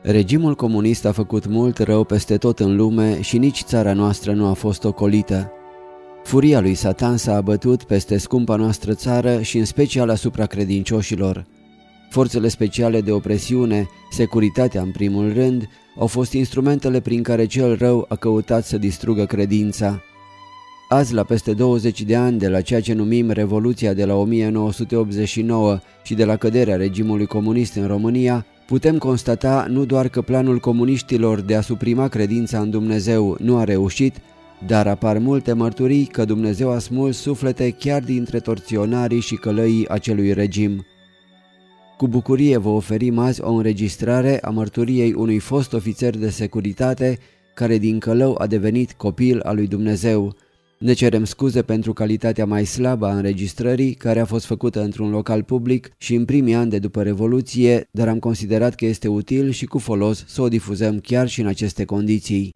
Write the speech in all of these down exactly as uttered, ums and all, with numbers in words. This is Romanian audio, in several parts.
Regimul comunist a făcut mult rău peste tot în lume și nici țara noastră nu a fost ocolită. Furia lui Satan s-a abătut peste scumpa noastră țară și în special asupra credincioșilor. Forțele speciale de opresiune, securitatea în primul rând, au fost instrumentele prin care cel rău a căutat să distrugă credința. Azi, la peste douăzeci de ani de la ceea ce numim Revoluția de la o mie nouă sute optzeci și nouă și de la căderea regimului comunist în România, putem constata nu doar că planul comuniștilor de a suprima credința în Dumnezeu nu a reușit, dar apar multe mărturii că Dumnezeu a smuls suflete chiar dintre torționarii și călăii acelui regim. Cu bucurie vă oferim azi o înregistrare a mărturiei unui fost ofițer de securitate care din călău a devenit copil al lui Dumnezeu. Ne cerem scuze pentru calitatea mai slabă a înregistrării, care a fost făcută într-un local public și în primii ani de după Revoluție, dar am considerat că este util și cu folos să o difuzăm chiar și în aceste condiții.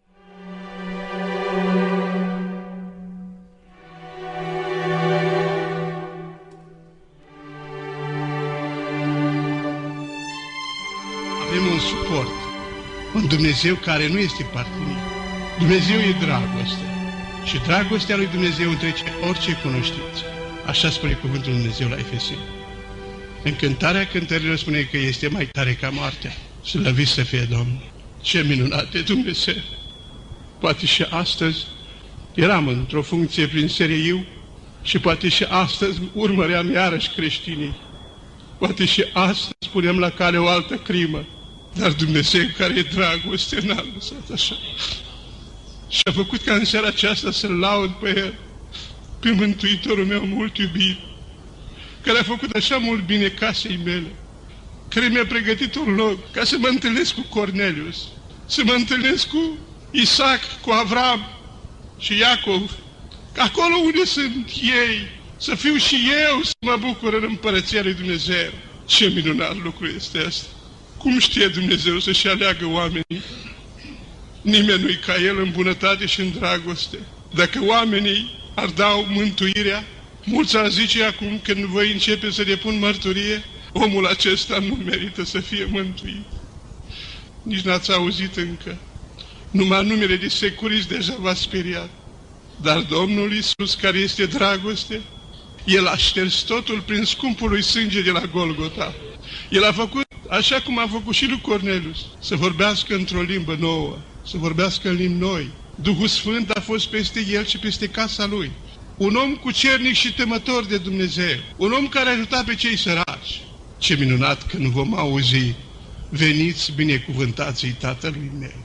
Avem un suport, un Dumnezeu care nu este partinic. Dumnezeu e dragoste. Și dragostea lui Dumnezeu întrece orice cunoștință. Așa spune cuvântul lui Dumnezeu la Efeseni. În cântarea cântărilor spune că este mai tare ca moartea. Slăvit să fie Domnul. Ce minunat de Dumnezeu! Poate și astăzi eram într-o funcție prin seriu și poate și astăzi urmăream iarăși creștinii. Poate și astăzi punem la cale o altă crimă. Dar Dumnezeu care e dragoste n-a lăsat așa. Și a făcut ca în seara aceasta să-L laud pe El, pe Mântuitorul meu mult iubit, care a făcut așa mult bine casei mele, care mi-a pregătit un loc ca să mă întâlnesc cu Cornelius, să mă întâlnesc cu Isaac, cu Avram și Iacov, acolo unde sunt ei, să fiu și eu să mă bucur în împărăția lui Dumnezeu. Ce minunat lucru este asta! Cum știe Dumnezeu să-și aleagă oamenii? Nimeni nu-i ca El în bunătate și în dragoste. Dacă oamenii ar da mântuirea, mulți ar zice acum când voi începe să depun mărturie, omul acesta nu merită să fie mântuit. Nici n-ați auzit încă. Numai numele de securist deja v-a speriat. Dar Domnul Iisus, care este dragoste, El a șters totul prin scumpul lui sânge de la Golgota. El a făcut așa cum a făcut și lui Cornelius, să vorbească într-o limbă nouă, să vorbească în limbi noi. Duhul Sfânt a fost peste el și peste casa lui. Un om cucernic și temător de Dumnezeu. Un om care a ajutat pe cei săraci. Ce minunat când vom auzi: veniți binecuvântații Tatălui meu.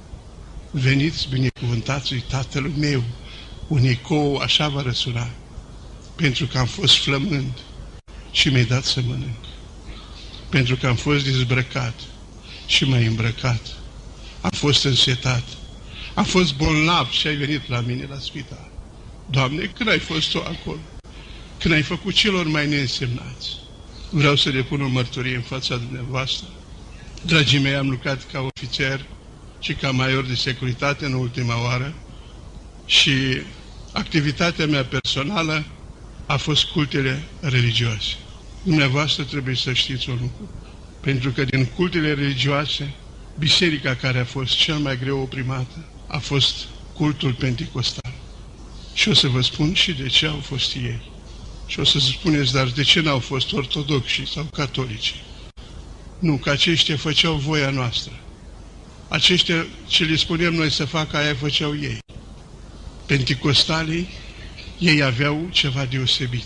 Veniți binecuvântații Tatălui meu. Un ecou așa va răsuna. Pentru că am fost flămând și mi-ai dat să mănânc. Pentru că am fost dezbrăcat și m-ai îmbrăcat. Am fost însetat. Am fost bolnav și ai venit la mine la spital. Doamne, când ai fost Tu acolo? Când ai făcut celor mai neînsemnați? Vreau să depun o mărturie în fața dumneavoastră. Dragii mei, am lucrat ca ofițer și ca major de securitate în ultima oară și activitatea mea personală a fost cultele religioase. Dumneavoastră trebuie să știți un lucru. Pentru că din cultele religioase, biserica care a fost cel mai greu oprimată a fost cultul penticostal. Și o să vă spun și de ce au fost ei. Și o să spuneți, dar de ce n-au fost ortodoxi sau catolici? Nu, că aceștia făceau voia noastră. Aceștia ce le spunem noi să facă, aia făceau ei. Penticostalii, ei aveau ceva deosebit.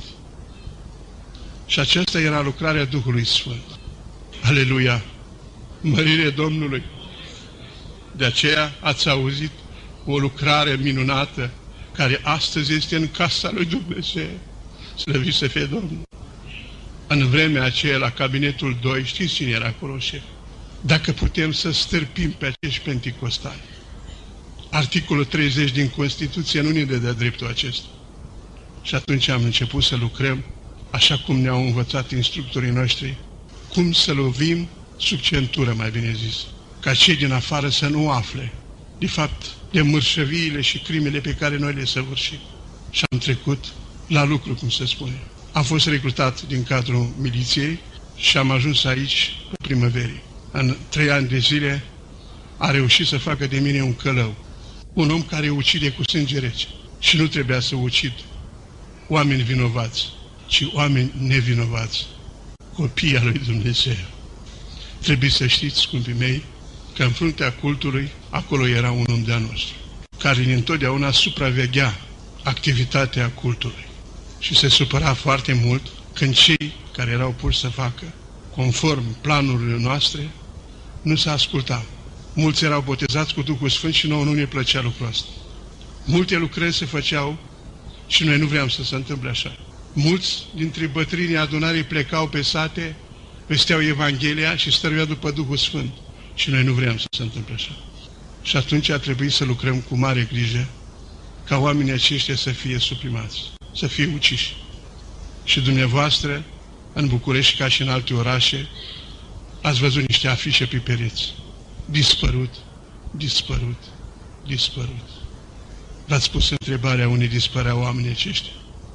Și aceasta era lucrarea Duhului Sfânt. Aleluia! Mărire Domnului! De aceea ați auzit o lucrare minunată care astăzi este în casa lui Dumnezeu. Slăvit să fie Domnul! În vremea aceea, la cabinetul doi, știți cine era acolo, șef? Dacă putem să stârpim pe acești penticostali. Articolul treizeci din Constituție nu ne dă dreptul acesta. Și atunci am început să lucrăm așa cum ne-au învățat instructorii noștri, cum să lovim sub centură, mai bine zis, ca cei din afară să nu afle, de fapt, de mărșăviile și crimele pe care noi le săvârșim. Și am trecut la lucru, cum se spune. Am fost recrutat din cadrul miliției și am ajuns aici pe primăverii. în trei ani de zile, a reușit să facă de mine un călău. Un om care ucide cu sânge rece. Și nu trebuia să ucid oameni vinovați, ci oameni nevinovați, copiii al lui Dumnezeu. Trebuie să știți, scumpii mei, că în fruntea cultului, acolo era un om de-a nostru, care întotdeauna supraveghea activitatea cultului. Și se supăra foarte mult când cei care erau puși să facă conform planurilor noastre nu se ascultau. Mulți erau botezați cu Duhul Sfânt și nouă nu ne plăcea lucrul ăsta. Multe lucrări se făceau și noi nu vreau să se întâmple așa. Mulți dintre bătrânii adunării plecau pe sate, vesteau Evanghelia și stăruia după Duhul Sfânt. Și noi nu vreau să se întâmple așa. Și atunci a trebuit să lucrăm cu mare grijă ca oamenii aceștia să fie suprimați, să fie uciși. Și dumneavoastră, în București ca și în alte orașe, ați văzut niște afișe pe pereți. Dispărut, dispărut, dispărut. V-ați pus întrebarea unde dispăreau oamenii aceștia?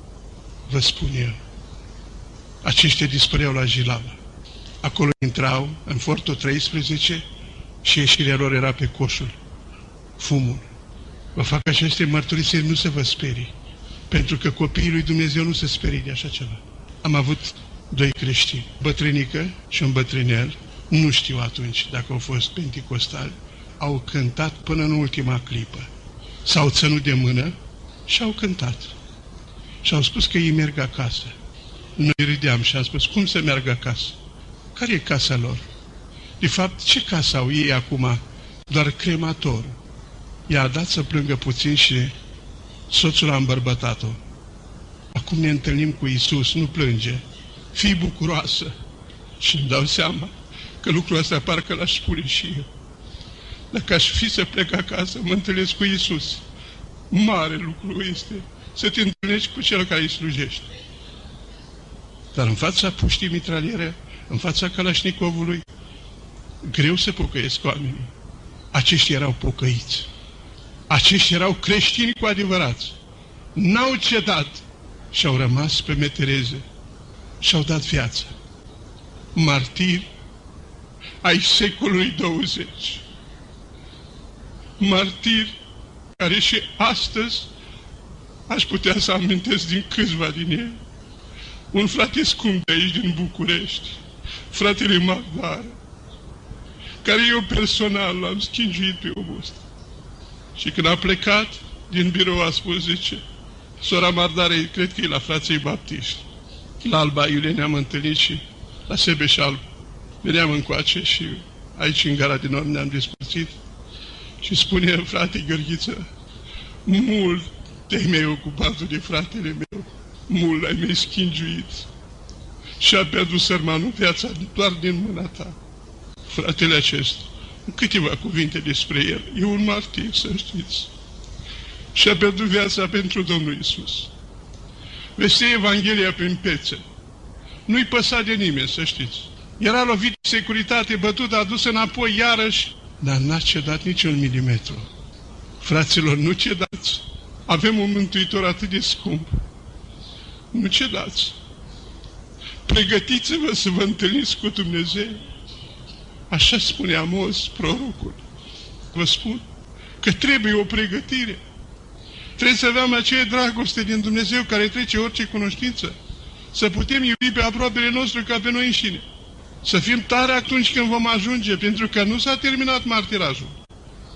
Vă spun eu. Aceștia dispăreau la Jilava. Acolo intrau în fortul treisprezece și ieșirea lor era pe coșul. Fumul. Vă fac aceste mărturisiri, nu se vă sperii. Pentru că copiii lui Dumnezeu nu se sperie de așa ceva. Am avut doi creștini, bătrânică și un bătrânel, nu știu atunci dacă au fost penticostali, au cântat până în ultima clipă. S-au ținut de mână și au cântat. Și au spus că ei merg acasă. Noi râdeam și am spus, cum să meargă acasă? Care e casa lor? De fapt, ce casă au ei acum? Doar cremator. I-a dat să plângă puțin și soțul a îmbărbătat-o. Acum ne întâlnim cu Iisus, nu plânge. Fii bucuroasă. Și îmi dau seama că lucrul ăsta parcă l-aș spune și eu. Dacă aș fi să plec acasă, mă întâlnesc cu Iisus. Mare lucru este să te întâlnești cu cel care îi slujești. Dar în fața puștii mitraliere, în fața Kalașnikovului, greu să pocăiesc oamenii. Aceștia erau pocăiți. Aceștia erau creștini cu adevărat. N-au cedat și au rămas pe metereze și-au dat viața. Martiri ai secolului douăzeci. Martiri care și astăzi aș putea să amintesc din câțiva din ei. Un frate scump de aici din București, fratele Magdar, care eu personal l-am schingiuit pe omul ăsta. Și când a plecat din birou a spus, zice, sora Mardare, cred că e la frații baptiști. La Alba Iulie ne-am întâlnit și la Sebeșal veneam încoace și aici în gara din Nord ne-am despărțit. Și spune, frate Gheorghiță, mult te-ai mai ocupat de fratele meu, mult l-ai mai schingiuit și a pierdut sărmanul viața doar din mâna ta. Fratele acesta, câteva cuvinte despre el, e un martir, să știți, și a pierdut viața pentru Domnul Iisus. Vestea Evanghelia prin pețe. Nu-i păsa de nimeni, să știți. Era lovit de securitate, bătut, adus înapoi iarăși, dar n-a cedat nici un milimetru. Fraților, nu cedați. Avem un mântuitor atât de scump. Nu cedați. Pregătiți-vă să vă întâlniți cu Dumnezeu. Așa spune Amos, prorocul. Vă spun că trebuie o pregătire. Trebuie să avem aceea dragoste din Dumnezeu care trece orice cunoștință. Să putem iubi pe aproapele nostru ca pe noi înșine. Să fim tare atunci când vom ajunge, pentru că nu s-a terminat martirajul.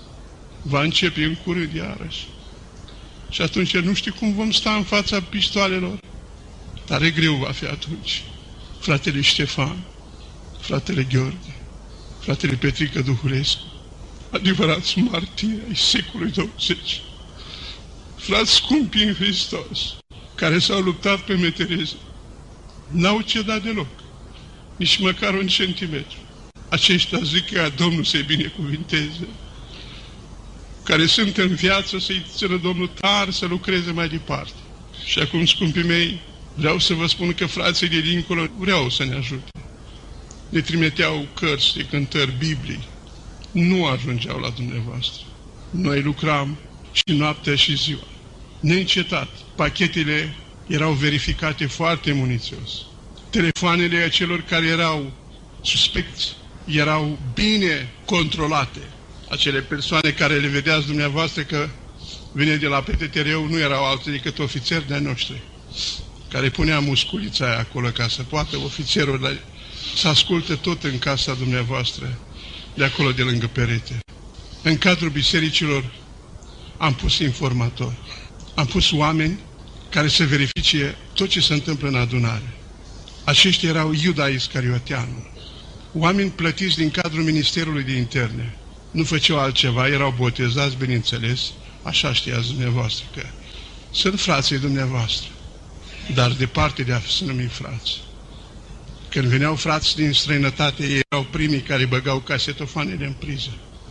Va începe în curând iarăși. Și atunci nu știu cum vom sta în fața pistoalelor. Tare greu va fi atunci. Fratele Ștefan, fratele Gheorghe, fratele Petrică Duhulescu, adevărați martiri ai secolului douăzeci. Frați scumpi în Hristos, care s-au luptat pe metereze, n-au cedat deloc, nici măcar un centimetru. Aceștia zic că Domnul să-i binecuvinteze, care sunt în viață să-i țină Domnul tare să lucreze mai departe. Și acum, scumpii mei, vreau să vă spun că frații de dincolo vreau să ne ajute. Ne trimiteau cărți de cântări, Biblii, nu ajungeau la dumneavoastră. Noi lucram și noaptea și ziua, neîncetat. Pachetele erau verificate foarte munițios. Telefoanele acelor care erau suspecți erau bine controlate. Acele persoane care le vedeați dumneavoastră că vine de la P T T R-ul nu erau alții decât ofițeri de-ai noștri, care punea musculița aia acolo ca să poată ofițerul să asculte tot în casa dumneavoastră, de acolo de lângă perete. În cadrul bisericilor am pus informatori, am pus oameni care să verifice tot ce se întâmplă în adunare. Aceștia erau Iuda Iscarioteanul, oameni plătiți din cadrul Ministerului de Interne. Nu făceau altceva, erau botezați, bineînțeles, așa știați dumneavoastră că sunt frații dumneavoastră, dar departe de a se numi frați. Când veneau frați din străinătate, ei erau primii care băgau casetofanele în priză.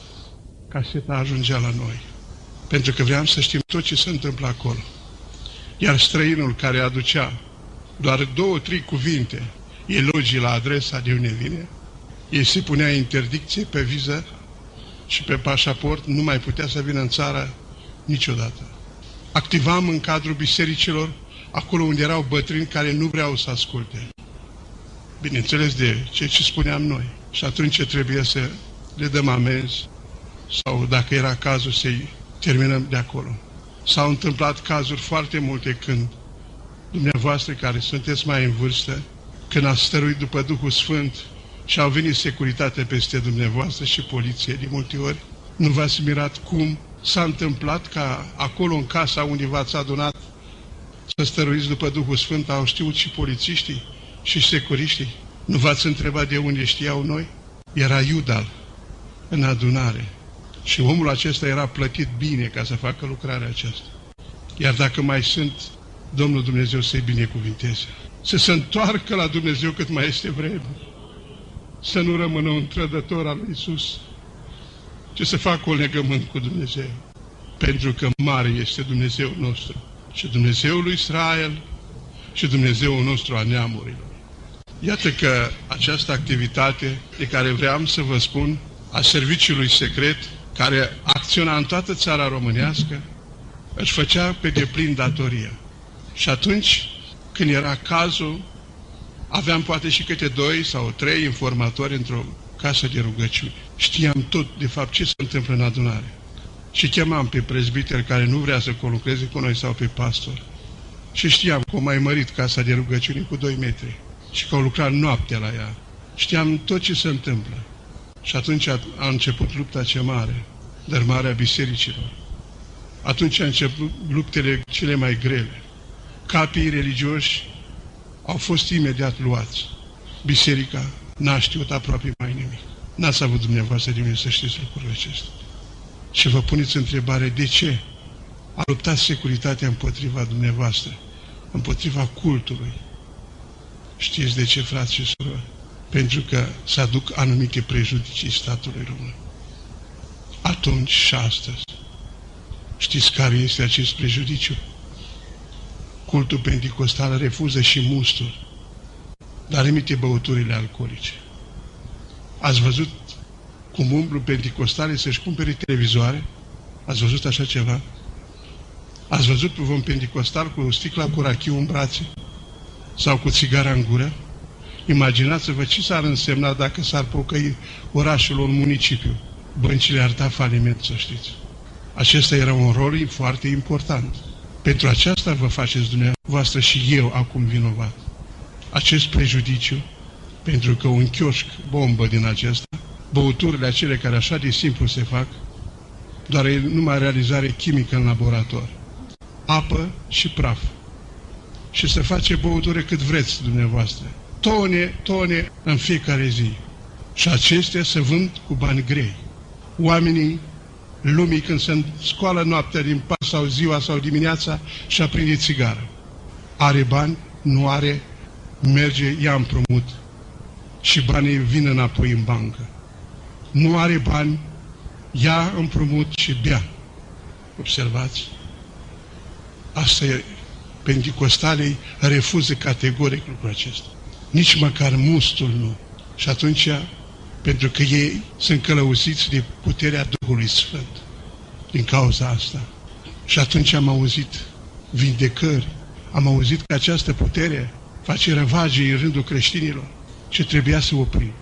Caseta ajungea la noi, pentru că vreau să știm tot ce se întâmplă acolo. Iar străinul care aducea doar două, trei cuvinte, elogii la adresa de unde vine, ei se punea interdicție pe viză și pe pașaport, nu mai putea să vină în țară niciodată. Activam în cadrul bisericilor, acolo unde erau bătrâni care nu vreau să asculte. Bineînțeles de ceea ce spuneam noi. Și atunci trebuie să le dăm amenzi sau, dacă era cazul, să-i terminăm de acolo. S-au întâmplat cazuri foarte multe când dumneavoastră, care sunteți mai în vârstă, când ați stăruit după Duhul Sfânt și au venit securitate peste dumneavoastră și poliție de multe ori, nu v-ați mirat cum s-a întâmplat ca acolo în casa unde v-ați adunat să stăruiți după Duhul Sfânt, au știut și polițiștii și securiștii? Nu v-ați întrebat de unde știau noi? Era Iuda în adunare și omul acesta era plătit bine ca să facă lucrarea aceasta. Iar dacă mai sunt, Domnul Dumnezeu să-i binecuvinteze, să se întoarcă la Dumnezeu cât mai este vreme, să nu rămână un trădător al lui Iisus, ci să facă un legământ cu Dumnezeu, pentru că mare este Dumnezeul nostru și Dumnezeul lui Israel și Dumnezeul nostru a neamurilor. Iată că această activitate de care vreau să vă spun, a serviciului secret, care acționa în toată țara românească, își făcea pe deplin datoria. Și atunci, când era cazul, aveam poate și câte doi sau trei informatori într-o casă de rugăciune. Știam tot, de fapt, ce se întâmplă în adunare. Și chemam pe prezbiteri care nu vrea să conlucreze cu noi sau pe pastor. Și știam că au mai mărit casa de rugăciune cu doi metri și că au lucrat noaptea la ea. Știam tot ce se întâmplă. Și atunci a, a început lupta cea mare, dărmarea bisericilor. Atunci a început luptele cele mai grele. Capii religioși au fost imediat luați. Biserica n-a știut aproape mai nimic. N-ați avut dumneavoastră de mine să știți lucrurile acestea. Și vă puneți întrebare, de ce a luptat securitatea împotriva dumneavoastră, împotriva cultului? Știți de ce, frați și surori? Pentru că se aduc anumite prejudicii statului român. Atunci și astăzi. Știți care este acest prejudiciu? Cultul penticostal refuză și mustul, dar emite băuturile alcoolice. Ați văzut cum umblu penticostale să-și cumpere televizoare? Ați văzut așa ceva? Ați văzut pe un penticostal cu o sticla cu rachiu în brațe? Sau cu țigara în gură? Imaginați-vă ce s-ar însemna dacă s-ar pocăi orașul un municipiu. Băncile ar da faliment, să știți. Acesta era un rol foarte important. Pentru aceasta vă faceți dumneavoastră și eu acum vinovat. Acest prejudiciu, pentru că un chioșc bombă din acesta, băuturile acele care așa de simplu se fac, doar e numai realizare chimică în laborator. Apă și praf. Și se face băutură cât vreți dumneavoastră. Tone, tone în fiecare zi. Și acestea se vând cu bani grei. Oamenii lumii, când se scoală noaptea din pat sau ziua sau dimineața și aprinde țigară. Are bani, nu are, merge, ia împrumut și banii vin înapoi în bancă. Nu are bani, ia împrumut și bea. Observați? Asta e, penticostalii refuză categoric lucrul acesta. Nici măcar mustul nu. Și atunci, pentru că ei sunt călăuziți de puterea Duhului Sfânt. Din cauza asta. Și atunci am auzit vindecări, am auzit că această putere face răvagii în rândul creștinilor și trebuia să oprim.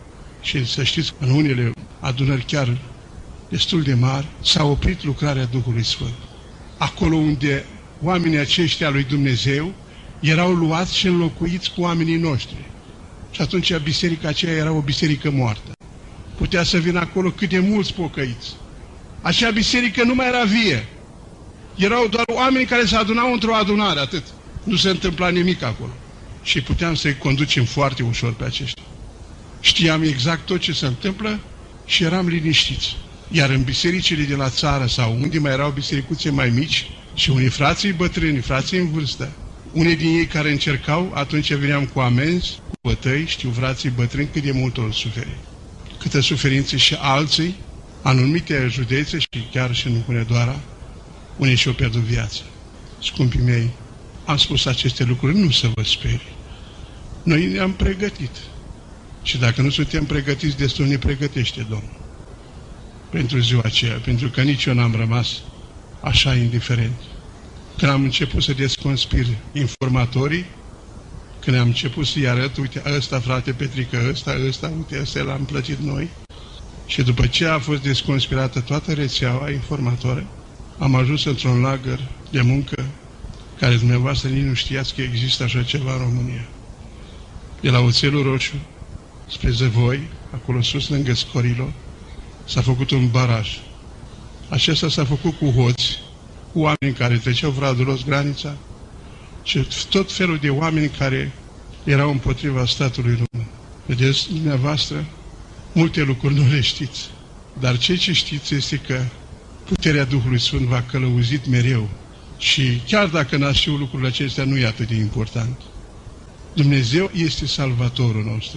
Și să știți, în unele adunări chiar destul de mari, s-a oprit lucrarea Duhului Sfânt. Acolo unde oamenii aceștia lui Dumnezeu erau luați și înlocuiți cu oamenii noștri. Și atunci biserica aceea era o biserică moartă. Putea să vină acolo cât de mulți pocăiți. Acea biserică nu mai era vie. Erau doar oameni care se adunau într-o adunare, atât. Nu se întâmpla nimic acolo. Și puteam să-i conducem foarte ușor pe aceștia. Știam exact tot ce se întâmplă și eram liniștiți. Iar în bisericile de la țară sau unde mai erau bisericuțe mai mici și unii frații bătrâni, frații în vârstă, unii din ei care încercau, atunci veneam cu amenzi, cu bătăi, știu frații bătrâni cât de mult o suferi. Câte suferințe și alții, anumite județe și chiar și în Hunedoara, unii și-au pierdut viața. Scumpii mei, am spus aceste lucruri, nu să vă sperii. Noi ne-am pregătit. Și dacă nu suntem pregătiți destul, ne pregătește Domnul. Pentru ziua aceea, pentru că nici eu n-am rămas așa indiferent. Când am început să desconspir informatorii, când am început să-i arăt, uite, ăsta, frate Petrică, ăsta, ăsta, uite, ăsta l-am plătit noi. Și după ce a fost desconspirată toată rețeaua informatoare, am ajuns într-un lagăr de muncă care dumneavoastră nici nu știați că există așa ceva în România. De la Oțelul Roșu spre Zăvoi, acolo sus lângă Scorilo, s-a făcut un baraj. Acesta s-a făcut cu hoți, cu oameni care treceau fradulos granița și tot felul de oameni care erau împotriva statului român. Vedeți, dumneavoastră, multe lucruri nu le știți, dar ce ce știți este că puterea Duhului Sfânt v-a călăuzit mereu și chiar dacă n-ați știut lucrurile acestea, nu e atât de important. Dumnezeu este salvatorul nostru.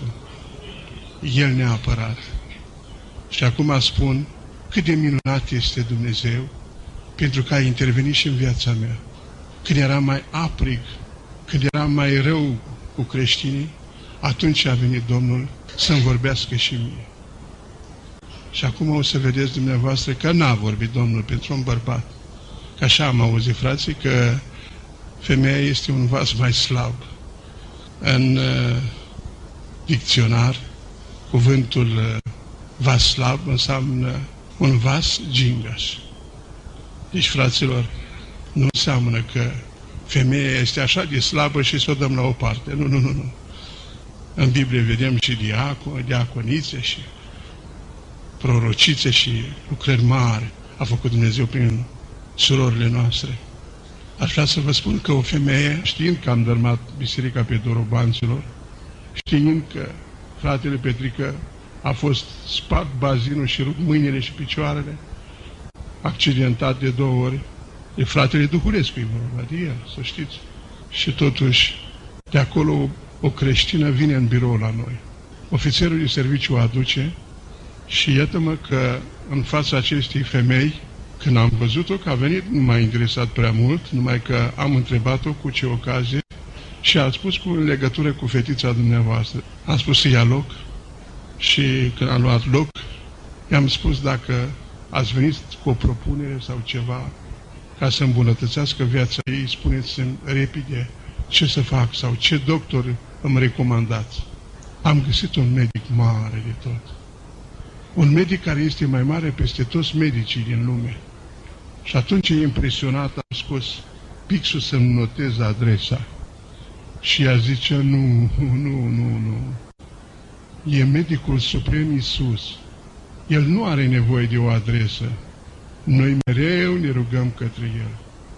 El ne-a apărat. Și acum spun cât de minunat este Dumnezeu pentru că a intervenit și în viața mea. Când eram mai aprig, când eram mai rău cu creștinii, atunci a venit Domnul să-mi vorbească și mie. Și acum o să vedeți dumneavoastră că n-a vorbit Domnul pentru un bărbat. Că așa am auzit, frații, că femeia este un vas mai slab. În uh, dicționar, cuvântul uh, vas slab înseamnă un vas gingaș. Deci, fraților, nu înseamnă că femeia este așa de slabă și să o dăm la o parte. Nu, nu, nu, nu. În Biblie vedem și diacon, diaconițe și prorocițe și lucrări mari a făcut Dumnezeu prin surorile noastre. Aș vrea să vă spun că o femeie, știind că am dărmat biserica pe Dorobanților, știind că fratele Petrică a fost spart bazinul și rupt mâinile și picioarele, accidentat de două ori, de fratele Duhulescu, e vorba de el, să știți. Și totuși, de acolo o creștină vine în birou la noi. Ofițerul de serviciu o aduce și iată-mă că în fața acestei femei, când am văzut-o că a venit, nu m-a interesat prea mult, numai că am întrebat-o cu ce ocazie și a spus cu în legătură cu fetița dumneavoastră. Am spus să ia loc și când am luat loc, i-am spus dacă ați venit cu o propunere sau ceva ca să îmbunătățească viața ei, spuneți-mi repede ce să fac sau ce doctor îmi recomandați. Am găsit un medic mare de tot. Un medic care este mai mare peste toți medicii din lume. Și atunci e impresionat, am scos pixul să-mi notez adresa. Și ea zice, nu, nu, nu, nu. E medicul suprem Iisus. El nu are nevoie de o adresă. Noi mereu ne rugăm către El.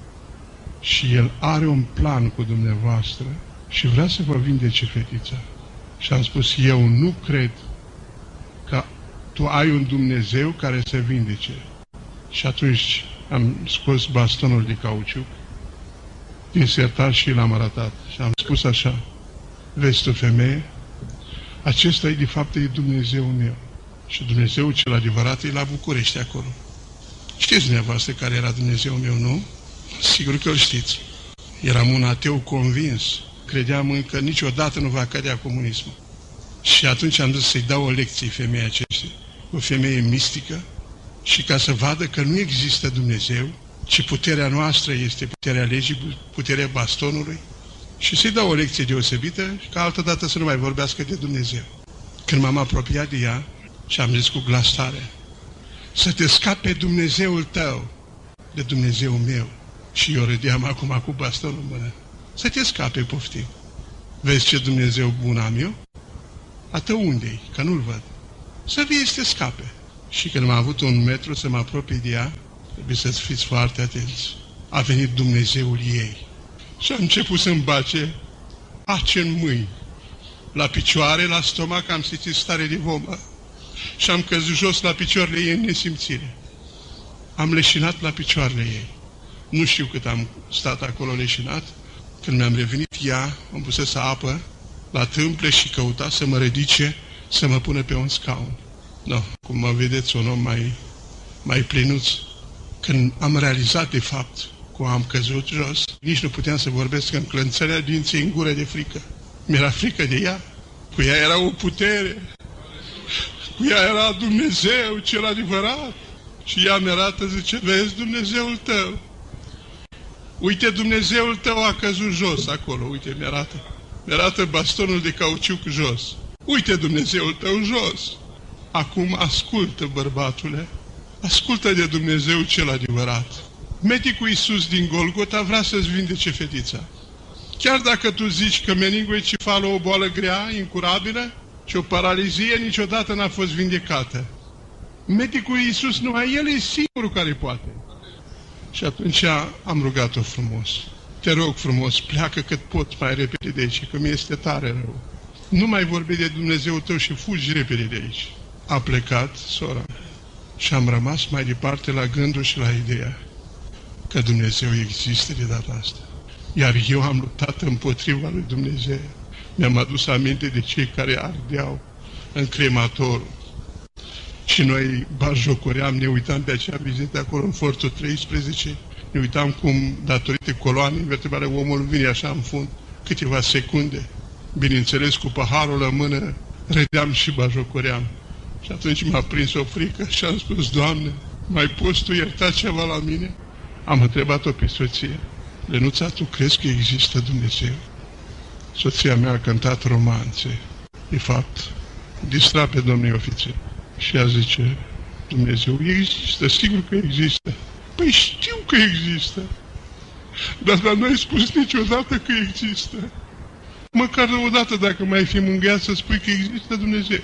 Și El are un plan cu dumneavoastră și vrea să vă vindece fetița. Și am spus, eu nu cred că tu ai un Dumnezeu care să vindece. Și atunci am scos bastonul de cauciuc din sertar și l-am arătat. Și am spus așa, vezi tu, femeie, acesta e de fapt e Dumnezeul meu. Și Dumnezeul cel adevărat e la București acolo. Știți dumneavoastră care era Dumnezeul meu, nu? Sigur că îl știți. Eram un ateu convins. Credeam încă niciodată nu va cădea comunismul. Și atunci am zis să-i dau o lecție femeii acestei. O femeie mistică și ca să vadă că nu există Dumnezeu, ci puterea noastră este puterea legii, puterea bastonului și să-i dau o lecție deosebită și ca altă dată să nu mai vorbească de Dumnezeu. Când m-am apropiat de ea și am zis cu glas tare: să te scape Dumnezeul tău de Dumnezeul meu. Și eu râdeam acum cu bastonul în mână. Să te scape, poftim. Vezi ce Dumnezeu bun am eu? A tău unde-i? Că nu-l văd. Să vii să te scape. Și când m-a avut un metru să mă apropii de ea, trebuie să fiți foarte atenți. A venit Dumnezeul ei. Și a început să-mi bace ace în mâini. La picioare, la stomac, am simțit stare de vomă. Și am căzut jos la picioarele ei în nesimțire. Am leșinat la picioarele ei. Nu știu cât am stat acolo leșinat. Când mi-am revenit, ea îmi pusese apă la tâmple și căuta să mă ridice, să mă pună pe un scaun. No, cum mă vedeți, un om mai, mai plinuț. Când am realizat de fapt cum am căzut jos, nici nu puteam să vorbesc, în clănțărea dinții în gură de frică. Mi-era frică de ea. Cu ea era o putere. Cu ea era Dumnezeu cel adevărat. Și ea mi-arată, zice: vezi Dumnezeul tău. Uite, Dumnezeul tău a căzut jos acolo. Uite, mi-arată. Mi-arată bastonul de cauciuc jos. Uite, Dumnezeul tău jos. Acum ascultă, bărbatule. Ascultă de Dumnezeu cel adevărat. Medicul Iisus din Golgota vrea să-ți vindece fetița. Chiar dacă tu zici că meningoencefală o boală grea, incurabilă, și o paralizie niciodată n-a fost vindecată. Medicul Iisus, numai El e singurul care poate. Și atunci am rugat-o frumos: te rog frumos, pleacă cât pot mai repede de aici, că mi este tare rău. Nu mai vorbi de Dumnezeul tău și fugi repede de aici. A plecat sora și am rămas mai departe la gândul și la ideea că Dumnezeu există de data asta. Iar eu am luptat împotriva lui Dumnezeu. Mi-am adus aminte de cei care ardeau în crematorul. Și noi bajocoream, ne uitam pe acea vizită acolo în fortul treisprezece, ne uitam cum, datorită coloanei vertebrale, omul vine așa în fund, câteva secunde. Bineînțeles, cu paharul în mână, râdeam și bajocoream. Și atunci m-a prins o frică și am spus: Doamne, mai poți Tu ierta ceva la mine? Am întrebat-o pe soție: Lenuța, tu crezi că există Dumnezeu? Soția mea a cântat romanțe. De fapt, distra pe domnii ofițeri. Și ea zice: Dumnezeu există, sigur că există. Păi știu că există, dar dar nu ai spus niciodată că există. Măcar odată, dacă mai fi mângâiat, să spui că există Dumnezeu.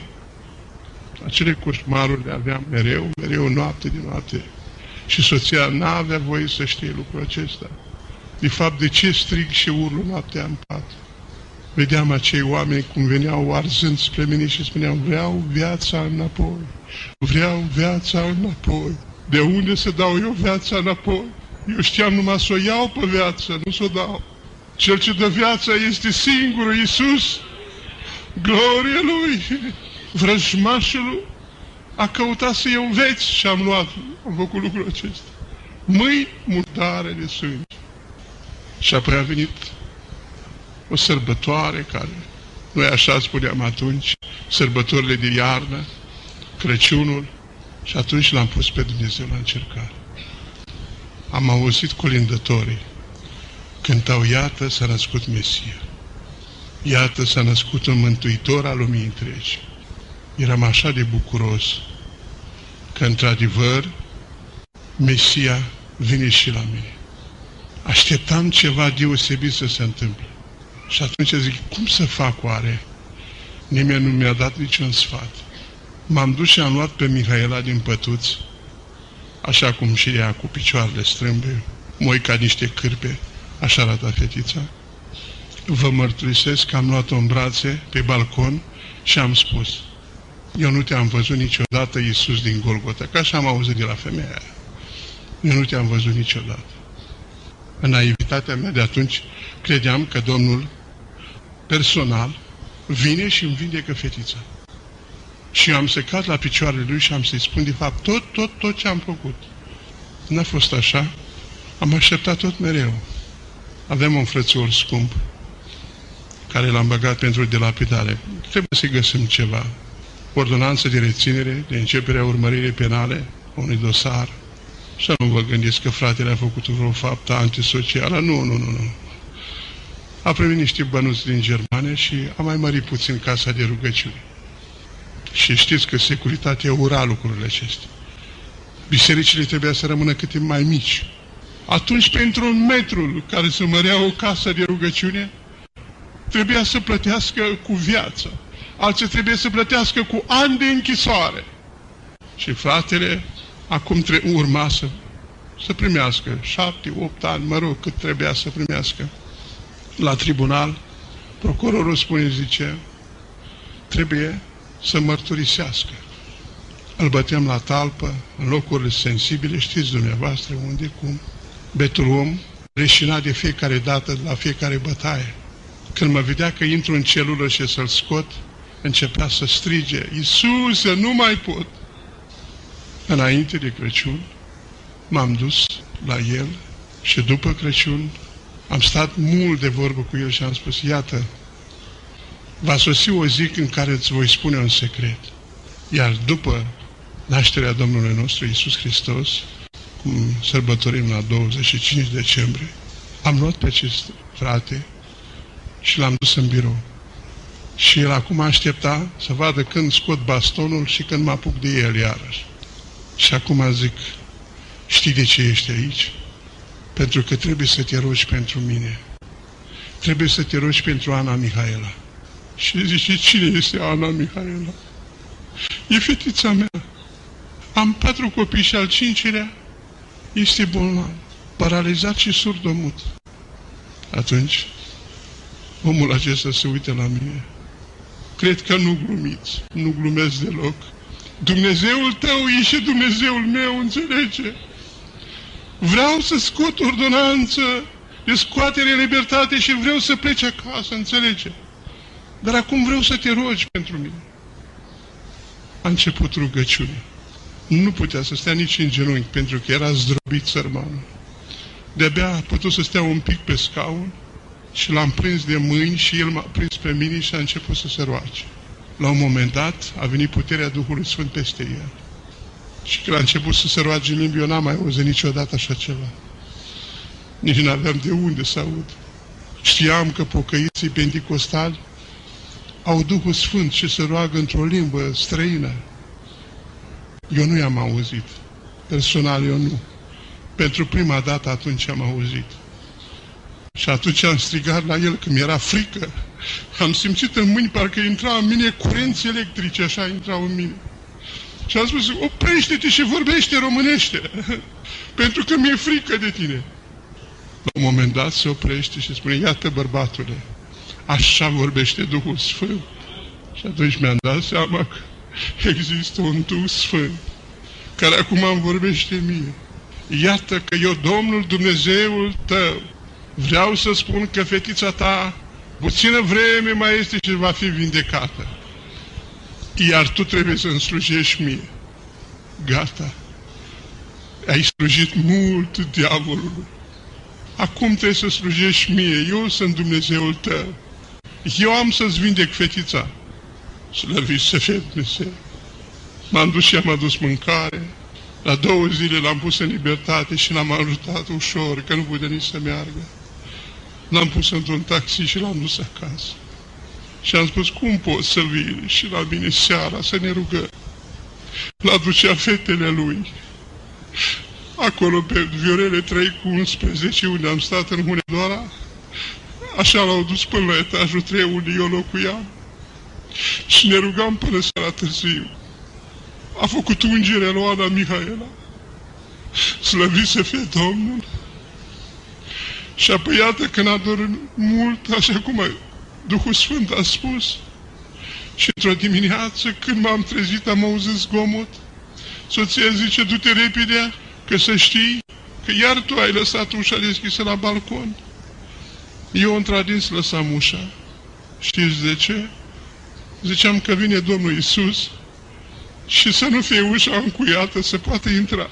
Acele coșmaruri le aveam mereu, mereu, noapte de noapte. Și soția n-avea voie să știe lucrul acesta. De fapt, de ce strig și urlu noaptea în pat? Vedeam acei oameni cum veneau arzând spre mine și spuneau: vreau viața înapoi, vreau viața înapoi. De unde să dau eu viața înapoi? Eu știam numai să o iau pe viață, nu să o dau. Cel ce dă viața este singurul Iisus. Glorie Lui! Vrăjmașul a căutat să iau veți și am luat, am făcut lucrul acesta. Mâini murdare de sânge. Și apoi a venit o sărbătoare care, noi așa spuneam atunci, sărbătorile de iarnă, Crăciunul, și atunci l-am pus pe Dumnezeu la încercare. Am auzit colindătorii cântau: iată s-a născut Mesia, iată s-a născut un mântuitor al lumii întregi. Eram așa de bucuros că, într-adevăr, Mesia vine și la mine. Așteptam ceva deosebit să se întâmple. Și atunci zic: cum să fac oare? Nimeni nu mi-a dat niciun sfat. M-am dus și am luat pe Mihaela din pătuți, așa cum și ea, cu picioarele strâmbe, moi ca niște cârpe, așa arată fetița. Vă mărturisesc că am luat-o în brațe pe balcon și am spus: eu nu te-am văzut niciodată, Iisus din Golgota, că așa am auzit de la femeia aia. Eu nu te-am văzut niciodată. În naivitatea mea de atunci credeam că Domnul personal vine și îmi vindecă fetița. Și eu am secat la picioarele lui și am să-i spun de fapt tot, tot, tot ce am făcut. N-a fost așa. Am așteptat tot mereu. Avem un frățior scump care l-am băgat pentru delapidare. Trebuie să găsim ceva. Ordonanță de reținere, de începerea urmăririi penale a unui dosar. Să nu vă gândiți că fratele a făcut vreo faptă antisocială. Nu, nu, nu, nu. A primit niște bănuți din Germania și a mai mărit puțin casa de rugăciune. Și știți că securitatea ura lucrurile acestea. Bisericile trebuia să rămână cât mai mici. Atunci, pentru un metru care se mărea o casă de rugăciune, trebuia să plătească cu viață. Alții trebuie să plătească cu ani de închisoare. Și fratele acum tre- urma să, să primească șapte, opt ani, mă rog, cât trebuia să primească. La tribunal, procurorul spune, zice, trebuie să mărturisească. Îl băteam la talpă, în locurile sensibile, știți dumneavoastră unde, cum. Betul om reșina de fiecare dată, la fiecare bătaie. Când mă vedea că intru în celulă și să-l scot, începea să strige, Iisuse, nu mai pot! Înainte de Crăciun, m-am dus la el și după Crăciun am stat mult de vorbă cu el și am spus, iată, va sosi o zi în care îți voi spune un secret. Iar după nașterea Domnului nostru Iisus Hristos, cum sărbătorim la douăzeci și cinci decembrie, am luat pe acest frate și l-am dus în birou. Și el acum aștepta să vadă când scot bastonul și când mă apuc de el iarăși. Și acum zic, știi de ce ești aici? Pentru că trebuie să te rogi pentru mine. Trebuie să te rogi pentru Ana Mihaela. Și zice, cine este Ana Mihaela? E fetița mea. Am patru copii și al cincilea este bolnav, paralizat și surdomut. Atunci, omul acesta se uită la mine. Cred că nu glumiți, nu glumesc deloc. Dumnezeul tău e și Dumnezeul meu, înțelege? Vreau să scot ordonanță de scoatere în libertate și vreau să pleci acasă, înțelege? Dar acum vreau să te rogi pentru mine. A început rugăciunea. Nu putea să stea nici în genunchi, pentru că era zdrobit sărmanul. De-abia a putut să stea un pic pe scaun și l-am prins de mâini și el m-a prins pe mine și a început să se roage. La un moment dat a venit puterea Duhului Sfânt peste el. Și când a început să se roage în limbi, eu n-am mai auzit niciodată așa ceva. Nici n-aveam de unde să aud. Știam că pocăiții penticostali au Duhul Sfânt și se roagă într-o limbă străină. Eu nu i-am auzit. Personal eu nu. Pentru prima dată atunci am auzit. Și atunci am strigat la el, că mi-era frică. Am simțit în mâini, parcă intra în mine curenți electrici, așa intrau în mine. Și am spus, oprește-te și vorbește românește, pentru că mi-e frică de tine. La un moment dat se oprește și spune, iată bărbatule, așa vorbește Duhul Sfânt. Și atunci mi-am dat seama că există un Duh Sfânt, care acum îmi vorbește mie. Iată că eu, Domnul Dumnezeul tău, vreau să spun că fetița ta, puțină vreme mai este și va fi vindecată. Iar tu trebuie să-mi slujești mie. Gata. Ai slujit mult diavolului. Acum trebuie să slujești mie. Eu sunt Dumnezeul tău. Eu am să-ți vindec fetița. Slăvit să fie Dumnezeu. M-am dus și am adus mâncare. La două zile l-am pus în libertate și l-am ajutat ușor, că nu putea nici să meargă. L-am pus într-un taxi și l-am dus acasă. Și am spus, cum poți să vii și la mine seara să ne rugăm? L-aducea fetele lui. Acolo pe Viorele trei cu unsprezece, unde am stat în Hunedoara, așa l-au dus până la etajul trei, unde eu locuiam. Și ne rugam până seara târziu. A făcut ungerea lui Ana Mihaela. Slăvit să fie Domnul. Și apoi iată când a dormit mult, așa cum Duhul Sfânt a spus. Și într-o dimineață, când m-am trezit, am auzit zgomot. Soția zice, du-te repede, că să știi că iar tu ai lăsat ușa deschisă la balcon. Eu într-adins lăsam ușa. Știți de ce? Ziceam că vine Domnul Iisus și să nu fie ușa încuiată, să poată intra.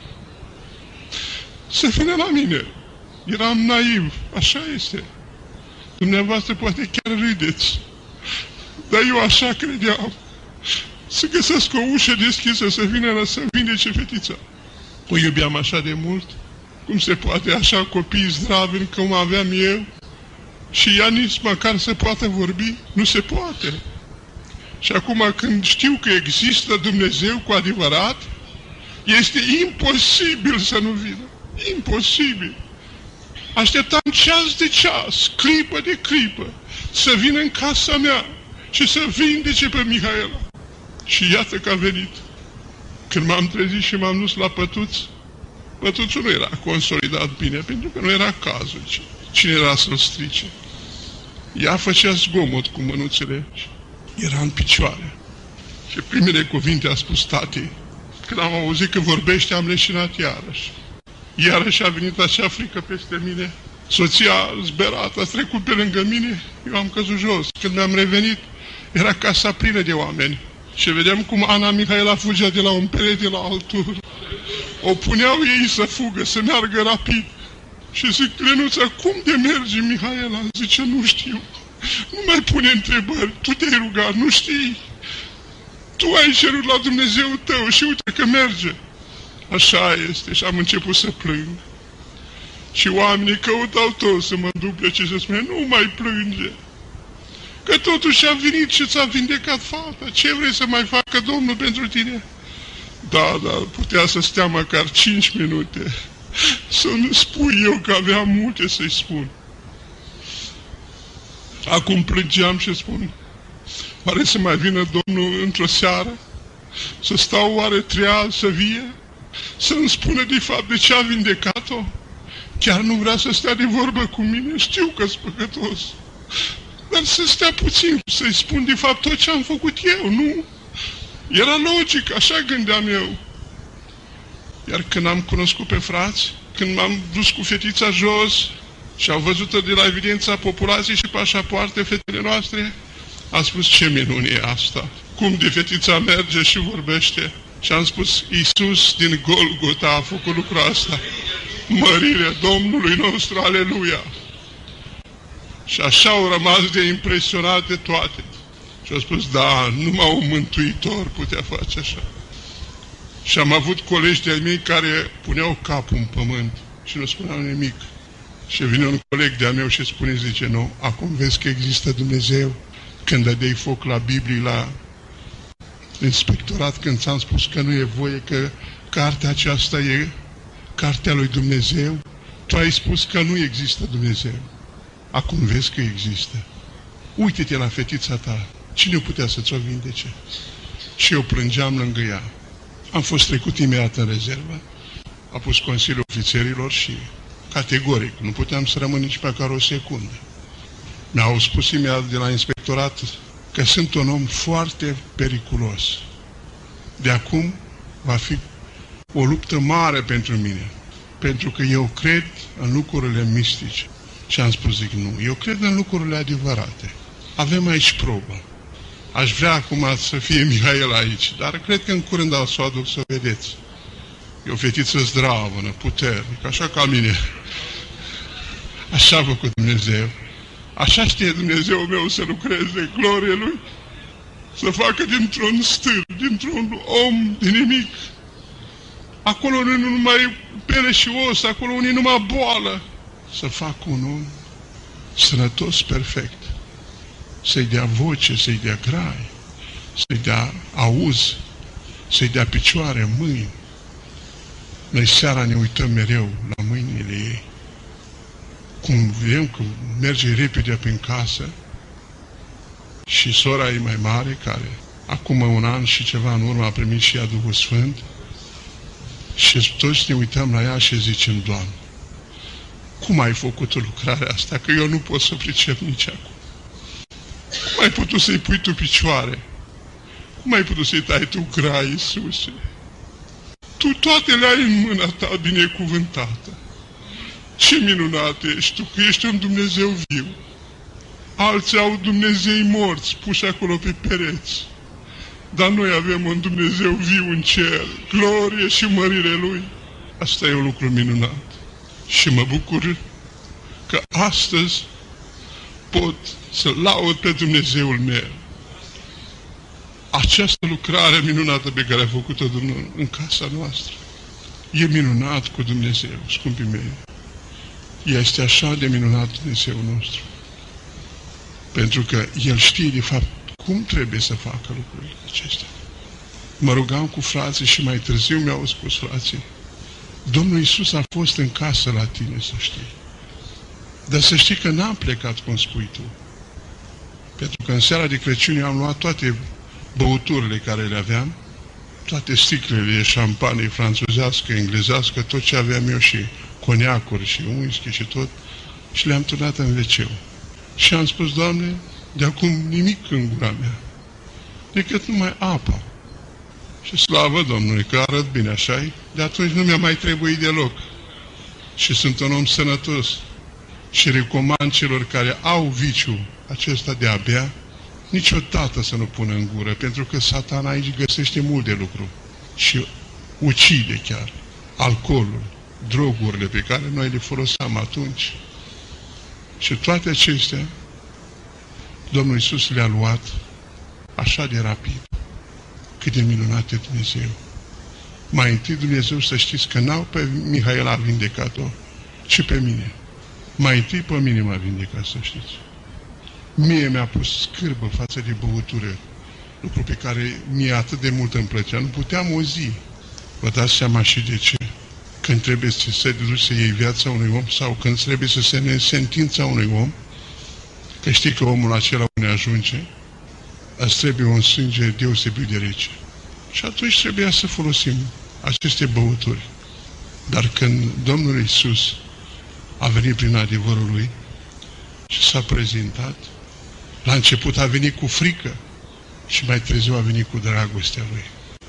Să vină la mine. Eram naiv, așa este. Dumneavoastră poate chiar râdeți. Dar eu așa credeam. Să găsesc o ușă deschisă, să vină la să vindece fetița. O iubeam așa de mult. Cum se poate așa copii zdraveni cum aveam eu? Și ea nici măcar să poată vorbi? Nu se poate. Și acum când știu că există Dumnezeu cu adevărat, este imposibil să nu vină. Imposibil. Așteptam ceas de ceas, clipă de clipă, să vină în casa mea și să vindece pe Mihaela. Și iată că a venit. Când m-am trezit și m-am dus la pătuț, pătuțul nu era consolidat bine, pentru că nu era cazul. Cine era să-l strice? Ea făcea zgomot cu mânuțele și era în picioare. Și primele cuvinte a spus tati. Când am auzit că vorbește, am leșinat iarăși. Iarăși a venit acea frică peste mine. Soția zberată a trecut pe lângă mine, eu am căzut jos. Când mi-am revenit, era casa plină de oameni. Și vedeam cum Ana Mihaela fugea de la un perete la altul. O puneau ei să fugă, să meargă rapid. Și zic, Lenuța, cum de mergi, Mihaela? Zice, nu știu. Nu mai pune întrebări, tu te-ai rugat, nu știi. Tu ai cerut la Dumnezeu tău și uite că merge. Așa este și am început să plâng. Și oamenii căutau toți să mă duplece și să spune, nu mai plânge. Că totuși a venit și ți-a vindecat fata. Ce vrei să mai facă Domnul pentru tine? Da, da, putea să stea măcar cinci minute. Să nu spui eu că aveam multe să-i spun. Acum plângeam și spun, oare să mai vină Domnul într-o seară? Să stau oare treaz să vie? Să-mi spună de fapt de ce a vindecat-o? Chiar nu vrea să stea de vorbă cu mine, știu că-s păcătos. Dar să stea puțin, să-i spun de fapt tot ce am făcut eu, nu? Era logic, așa gândeam eu. Iar când am cunoscut pe frați, când m-am dus cu fetița jos și au văzut-o de la evidența populației și pașapoarte fetele noastre, a spus, ce minune e asta? Cum de fetița merge și vorbește? Și am spus, Iisus din Golgota a făcut lucrul asta. Mărire Domnului nostru, aleluia! Și așa au rămas de impresionate toate. Și au spus, da, numai un mântuitor putea face așa. Și am avut colegi de-ai mei care puneau capul în pământ și nu spuneau nimic. Și vine un coleg de-a meu și spune, zice, nu, acum vezi că există Dumnezeu. Când dădeai foc la Biblie, la inspectorat, când ți-am spus că nu e voie, că cartea aceasta e cartea lui Dumnezeu, tu ai spus că nu există Dumnezeu. Acum vezi că există. Uite-te la fetița ta. Cine putea să ți-o vindece? Și eu plângeam lângă ea. Am fost trecut imediat în rezervă. A pus Consiliul Ofițerilor și categoric, nu puteam să rămân nici măcar o secundă. Mi-au spus imediat de la inspectorat că sunt un om foarte periculos. De acum va fi o luptă mare pentru mine, pentru că eu cred în lucrurile mistice. Și am spus, zic, nu, eu cred în lucrurile adevărate. Avem aici probă. Aș vrea acum să fie Mihaela aici, dar cred că în curând o să o aduc să o vedeți. E o fetiță zdravă, puternică, așa ca mine. Așa a făcut Dumnezeu. Așa știe Dumnezeu meu să lucreze, glorie Lui, să facă dintr-un stâr, dintr-un om de nimic. Acolo unde nu numai pere și os, acolo unde nu numai boală, să facă un om sănătos perfect. Să-i dea voce, să-i dea grai, să-i dea auz, să-i dea picioare, mâini. Noi seara ne uităm mereu la mâinile ei. Cum vedem că merge repede prin casă și sora ei mai mare, care acum un an și ceva în urmă a primit și ea Duhul Sfânt, și toți ne uităm la ea și zicem, Doamne, cum ai făcut lucrarea asta? Că eu nu pot să pricep nici acum. Cum ai putut să-i pui tu picioare? Cum ai putut să-i tai tu grai, Iisuse? Tu toate le ai în mâna ta binecuvântată. Ce minunat ești tu, că ești un Dumnezeu viu. Alții au Dumnezei morți, puși acolo pe pereți. Dar noi avem un Dumnezeu viu în cer, glorie și mărire Lui. Asta e un lucru minunat. Și mă bucur că astăzi pot să laud pe Dumnezeul meu. Această lucrare minunată pe care a făcut-o Domnul în casa noastră e minunat cu Dumnezeu, scumpii mei. Este așa de minunat Dumnezeul nostru. Pentru că El știe de fapt cum trebuie să facă lucrurile acestea. Mă rugam cu frații și mai târziu mi-au spus frații, Domnul Iisus a fost în casă la tine, să știi. Dar să știi că n-am plecat cum spui tu. Pentru că în seara de Crăciun eu am luat toate băuturile care le aveam, toate sticlele de șampanie franțuzească, englezească, tot ce aveam eu și coniacuri și whisky și tot, și le-am turnat în veceu. Și am spus, Doamne, de acum nimic în gura mea, decât numai apa. Și slavă Domnului, că arăt bine, așa-i? De atunci nu mi-a mai trebuit deloc. Și sunt un om sănătos. Și recomand celor care au viciul acesta de a bea, niciodată să nu pună în gură, pentru că Satana aici găsește mult de lucru. Și ucide chiar. Alcoolul, drogurile pe care noi le foloseam atunci. Și toate acestea, Domnul Iisus le-a luat așa de rapid. Cât de minunat e Dumnezeu. Mai întâi Dumnezeu, să știți că n-au pe Mihaela a vindecat-o, ci pe mine. Mai întâi pe mine m-a vindecat, să știți. Mie mi-a pus scârbă față de băutură, lucru pe care mie atât de mult îmi plăcea. Nu puteam o zi. Vă dați seama și de ce? Când trebuie să se duci să iei viața unui om sau când trebuie să se ne sentința unui om, că știi că omul acela unde ajunge, îți trebuie un sânge deosebit de rece. Și atunci trebuia să folosim aceste băuturi. Dar când Domnul Iisus a venit prin adevărul Lui și s-a prezentat, la început a venit cu frică și mai târziu a venit cu dragostea Lui.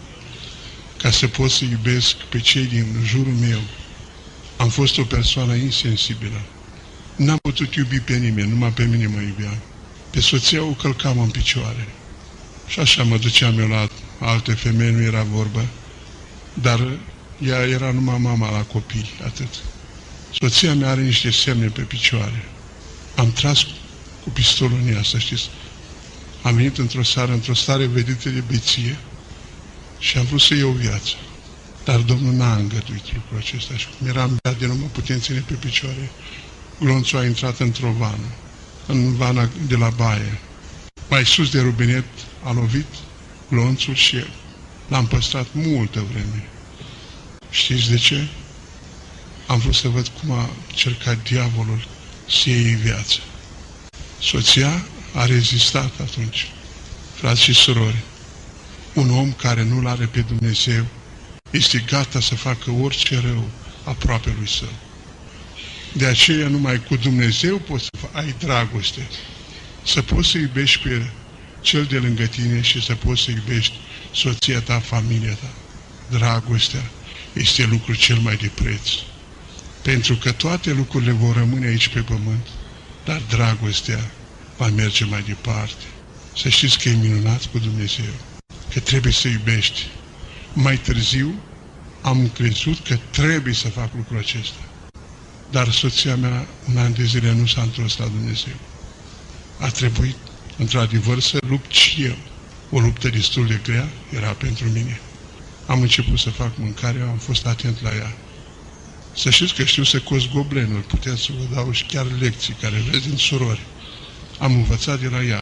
Ca să pot să iubesc pe cei din jurul meu, am fost o persoană insensibilă. N-am putut iubi pe nimeni, numai pe mine mă iubeam. Pe soția o călcam în picioare. Și așa mă duceam eu la alte femei, nu era vorbă. Dar ea era numai mama la copii, atât. Soția mea are niște semne pe picioare. Am tras cu pistolul în ea, să știți. Am venit într-o seară, într-o stare vedită de beție și am vrut să iau viața. Dar Domnul n-a îngăduit lucrul acesta și cum eram beat de nu mă puteam ține pe picioare, glonțul a intrat într-o vană, în vana de la baie. Mai sus de rubinet a lovit glonțul și l-am păstrat multă vreme. Știți de ce? Am vrut să văd cum a cercat diavolul să iei viața. Soția a rezistat atunci. Frați și surori, un om care nu-L are pe Dumnezeu este gata să facă orice rău aproape lui său. De aceea numai cu Dumnezeu poți să ai dragoste, să poți să iubești pe cel de lângă tine și să poți să iubești soția ta, familia ta. Dragostea este lucrul cel mai de preț. Pentru că toate lucrurile vor rămâne aici pe pământ, dar dragostea va merge mai departe. Să știți că e minunat cu Dumnezeu, că trebuie să iubești. Mai târziu am crezut că trebuie să fac lucrul acesta. Dar soția mea un an de zile nu s-a întors la Dumnezeu. A trebuit, într-adevăr, să lupt și eu. O luptă destul de grea era pentru mine. Am început să fac mâncare, am fost atent la ea. Să știți că știu să cos goblenul, puteți să vă dau și chiar lecții care vreți din surori. Am învățat de la ea.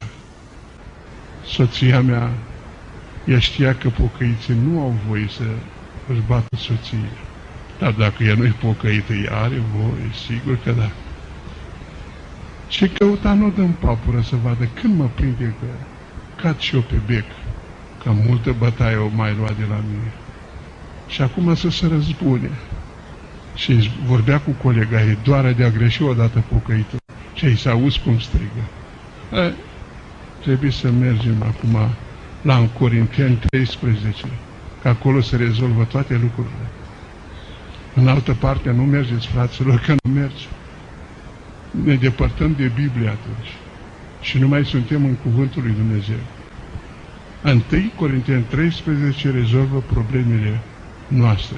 Soția mea, ea știa că pocăiții nu au voie să își bată soție. Dar dacă ea nu-i pocăită, ea are voie, sigur că da. Ce căuta nu dă în papură să vadă când mă prinde că cad și eu pe bec, că multă bătaie o mai lua de la mine. Și acum să se răzbune. Și vorbea cu colega ei, doar de a greși odată pocăitul. Și ei s-a auz cum strigă. E, trebuie să mergem acum la Corinteni treisprezece, că acolo se rezolvă toate lucrurile. În altă parte nu mergeți, fraților, că nu merge. Ne depărtăm de Biblie atunci și nu mai suntem în Cuvântul lui Dumnezeu. Întâi Corinteni treisprezece rezolvă problemele noastre.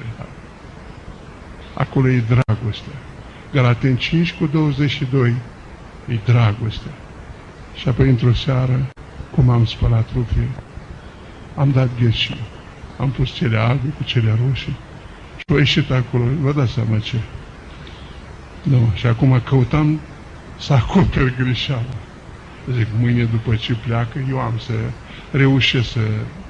Acolo e dragostea. Galateni cinci cu douăzeci și doi e dragostea. Și apoi într-o seară, cum am spălat rupii, am dat gheși. Am pus cele albe cu cele roșii și au ieșit acolo. Vă dați seama ce? Nu. Și acum căutam să acoperi greșeala. Zic, mâine după ce pleacă, eu am să reușesc să,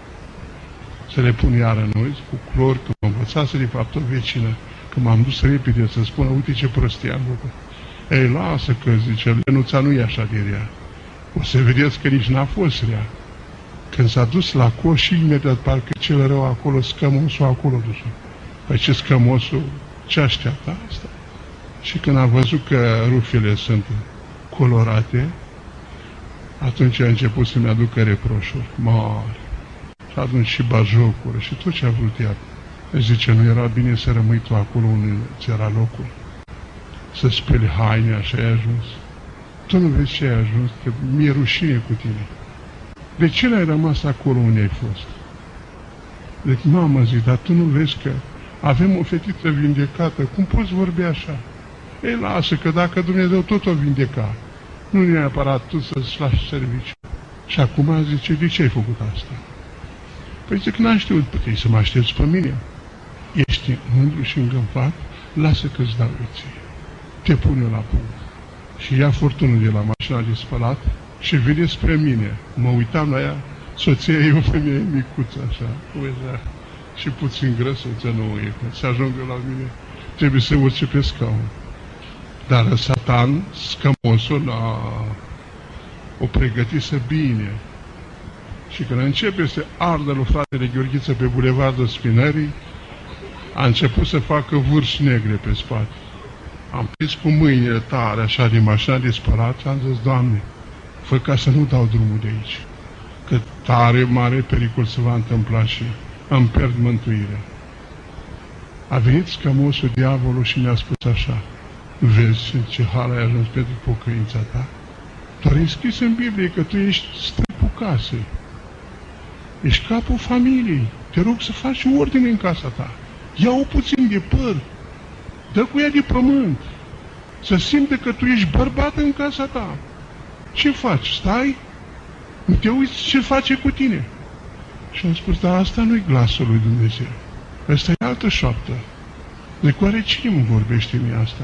să le pun iară noi, cu clor, că mă învățase de fapt o vecină, că m-am dus repede să spună, uite ce prostie am făcut. Ei, lasă că, zice, Lenuța nu e așa de rea. O să vedeți că nici n-a fost rea. Când s-a dus la coș și imediat parcă cel rău acolo, scămosul acolo dus. Păi ce scămosul, ce așteaptă asta? Și când a văzut că rufele sunt colorate, atunci a început să-mi aducă reproșuri mari. Și atunci și bajocuri și tot ce a vrut ea. Își zice, nu era bine să rămâi tu acolo unde ți era locul? Să speli haine, așa ai ajuns. Tu nu vezi ce ai ajuns, că mi-e rușine cu tine. De ce n-ai rămas acolo unde ai fost? Deci, mamă, zic, dar tu nu vezi că avem o fetiță vindecată, cum poți vorbi așa? Ei, lasă, că dacă Dumnezeu tot o vindeca, nu e neapărat tu să-ți lași serviciu. Și acum zice, de ce ai făcut asta? Păi zic, n-am știut, puteai să mă aștepți pe mine. Ești mândru și îngânfat, lasă că-ți dau eu ție. Te pun eu la punct. Și ia furtunul de la mașina de spălat și vine spre mine. Mă uitam la ea, soția e o femeie micuță, așa, uita, și puțin grăsuță, nu e, că să ajungă la mine, trebuie să urce pe scaun. Dar Satan, scămosul, a, o pregătise bine. Și când începe să ardă lui fratele Gheorghiță pe bulevardul Spinării, a început să facă vârși negre pe spate. Am prins cu mâinile tare, așa, din mașina de spălat și am zis, Doamne, fă ca să nu dau drumul de aici, că tare, mare pericol se va întâmpla și îmi pierd mântuirea. A venit scămosul diavolul și mi-a spus așa, vezi în ce hal ai ajuns pentru pocăința ta? Doar e scris în Biblie că tu ești stâlpul casei, ești capul familiei, te rog să faci ordine în casa ta, ia-o puțin de păr, dă cu ea de pământ, să simte că tu ești bărbat în casa ta. Ce faci? Stai? Nu te uiți ce face cu tine? Și am spus, dar asta nu-i glasul lui Dumnezeu. Asta e altă șoaptă. De oare cine mă vorbește mie asta?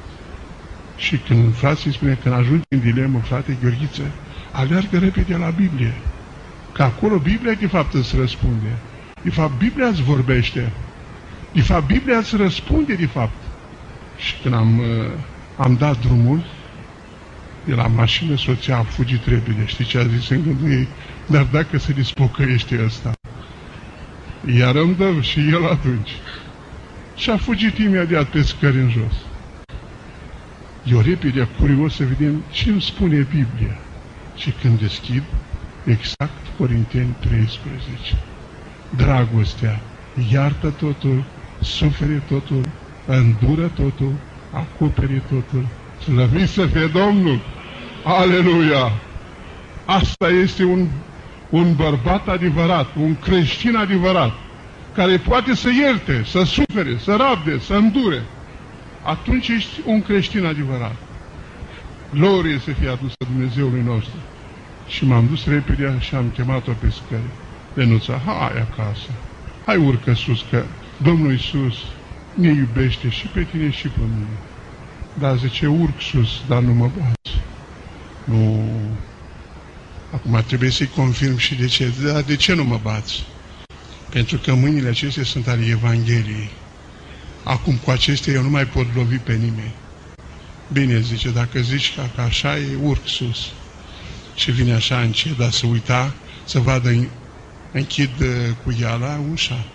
Și când frații spune, când ajungi în dilemă, frate Gheorghiță, aleargă repede la Biblie. Că acolo Biblia de fapt îți răspunde. De fapt Biblia îți vorbește. De fapt Biblia îți răspunde de fapt. Și când am, am dat drumul, de la mașină, soția a fugit repede. Știi ce a zis în gândul ei? Dar dacă se dispocăiește ăsta, iar îmi dă și el atunci. Și a fugit imediat pe scări în jos. Eu repede, curios să vedem ce îmi spune Biblia. Și când deschid, exact Corinteni treisprezece. Dragostea iartă totul, sufere totul, îndură totul, acopere totul. Slăvit să fie Domnul! Aleluia! Asta este un, un bărbat adevărat, un creștin adevărat, care poate să ierte, să sufere, să rabde, să îndure. Atunci ești un creștin adevărat. Glorie să fie adusă Dumnezeului nostru. Și m-am dus repede și am chemat-o pe scări. Lenuța, hai acasă, hai urcă sus, că Domnul Iisus ne iubește și pe tine și pe mine. Dar zice, urc sus, dar nu mă bați. Nu. Acum trebuie să-i confirm și de ce. Dar de ce nu mă bați? Pentru că mâinile acestea sunt ale Evangheliei. Acum cu acestea eu nu mai pot lovi pe nimeni. Bine, zice, dacă zici că, că așa e, urc sus. Și vine așa încet, dar să uita, să vadă, închid cu iala ușa.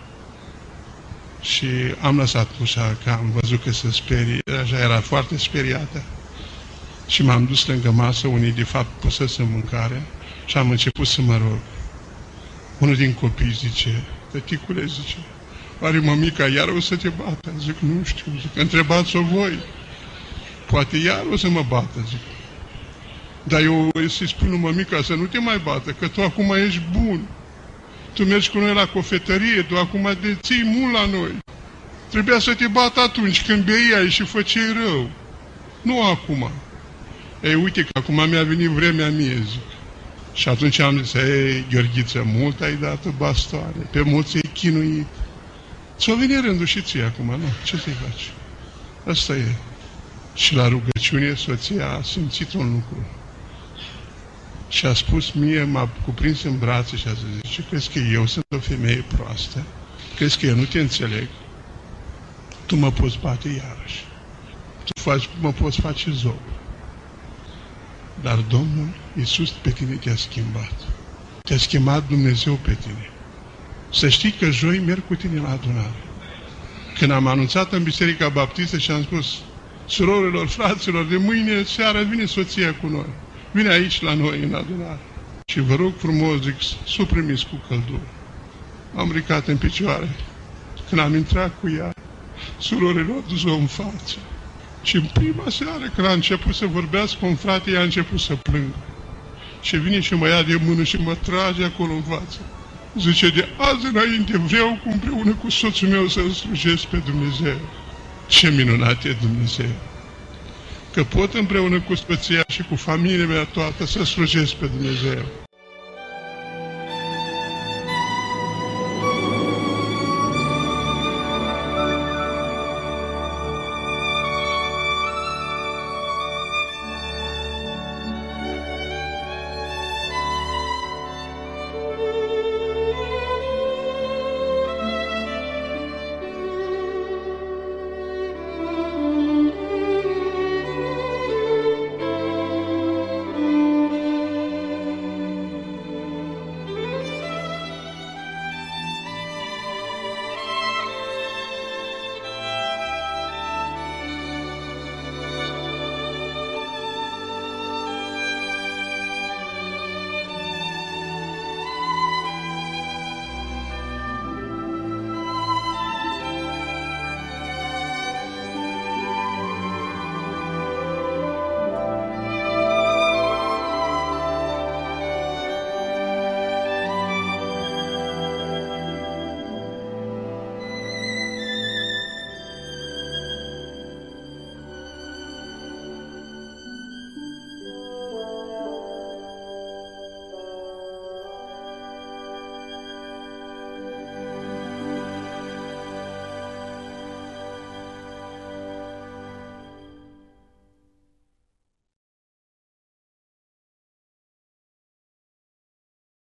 Și am lăsat ușa, că am văzut că se sperie, așa era foarte speriată. Și m-am dus lângă masă, unii de fapt pusese mâncare și am început să mă rog. Unul din copii zice, tăticule, zice, oare mămica iar o să te bată? Zic, nu știu, zic, întrebați-o voi. Poate iar o să mă bată, zic. Dar eu să-i spun lui mămica să nu te mai bată, că tu acum ești bun. Tu mergi cu noi la cofetărie, tu acum te ții mult la noi. Trebuia să te bată atunci când beiai și făceai rău. Nu acum. Ei, uite că acum mi-a venit vremea mie, zic. Și atunci am zis, ei, Gheorghiță, mult ai dat bastoane, pe mulți ai chinuit. Ți-o vine rândul și ție acum, nu? Ce să-i faci? Asta e. Și la rugăciune soția a simțit un lucru. Și a spus mie, m-a cuprins în brațe și a zis, zice, crezi că eu sunt o femeie proastă? Crezi că eu nu te înțeleg? Tu mă poți bate iarăși. Tu faci, mă poți face zou. Dar Domnul Iisus pe tine te-a schimbat. Te-a schimbat Dumnezeu pe tine. Să știi că joi merg cu tine la adunare. Când am anunțat în Biserica Baptistă și am spus, surorilor, fraților, de mâine seara vine soția cu noi. Vine aici la noi în adunare. Și vă rog frumos, zic, să o primiți cu căldură. Am ridicat în picioare. Când am intrat cu ea, surorilor dus-o în față. Și în prima seară, când a început să vorbească un frate, ea a început să plângă. Și vine și mă ia de mână și mă trage acolo în față. Zice, de azi înainte vreau cu împreună cu soțul meu să-L slujesc pe Dumnezeu. Ce minunat e Dumnezeu! Că pot împreună cu soția și cu familia mea toată să slujesc pe Dumnezeu.